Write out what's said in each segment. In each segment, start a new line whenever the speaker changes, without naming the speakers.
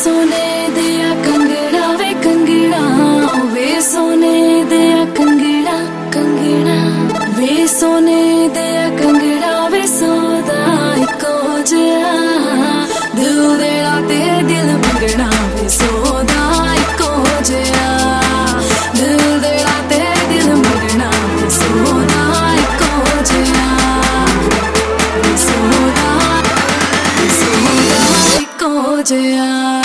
सोने दिया कंगड़ा वे कंगड़ा, वे सोने दिया कंगड़ा कंगड़ा, वे सोने दिया कंगड़ा वे सौदा इको जिहा, दिल देना ते दिल मंगना वे सौदा इको जिहा, दिल देना ते दिल मंगना वे सौदा इको जिहा, सौदा इको जिहा।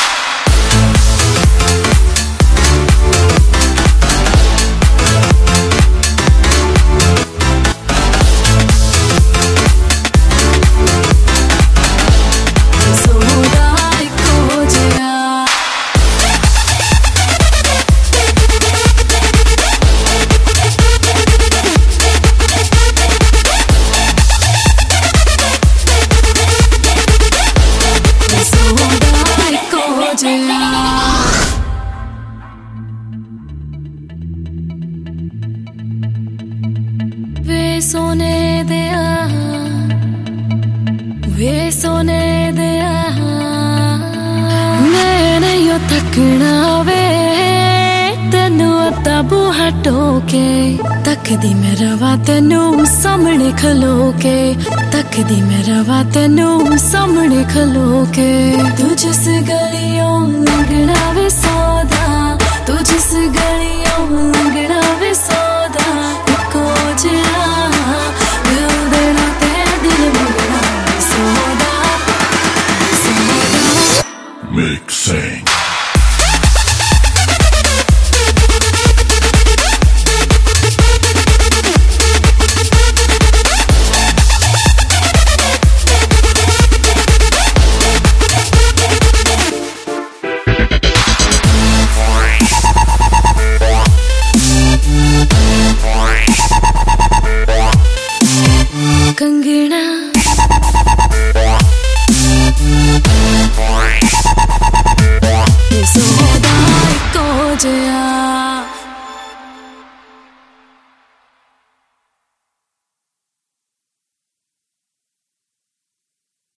वे सोने दिया, वे सोने दिया, मैं नहीं थकना वे तेनू अद्धा बूहा टोके, तकदी मैं रवा तेनू सामने खलो के, तकदी मैं रवा तेनू सामने खलो के। तू जिस गलियों लंघना वे सौदा, तू जिस गलियों लंघना वे सौदा इको जिहा, दिल देना ते दिल मंगना वे सौदा, सौदा।
Mixing.